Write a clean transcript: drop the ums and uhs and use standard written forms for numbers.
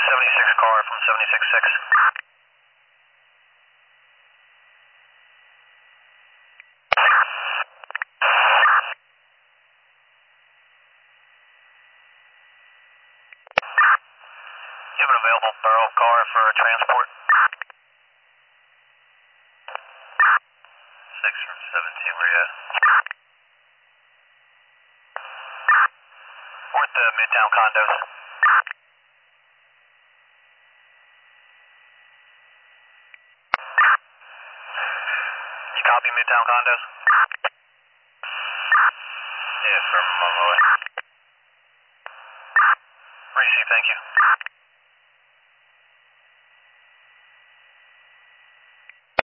76 car from 76-6. You have an available borough car for transport? 6 from 17, where you at? We're at the Midtown condos. You copy Midtown condos? Yeah, from on my way. Receive, thank you.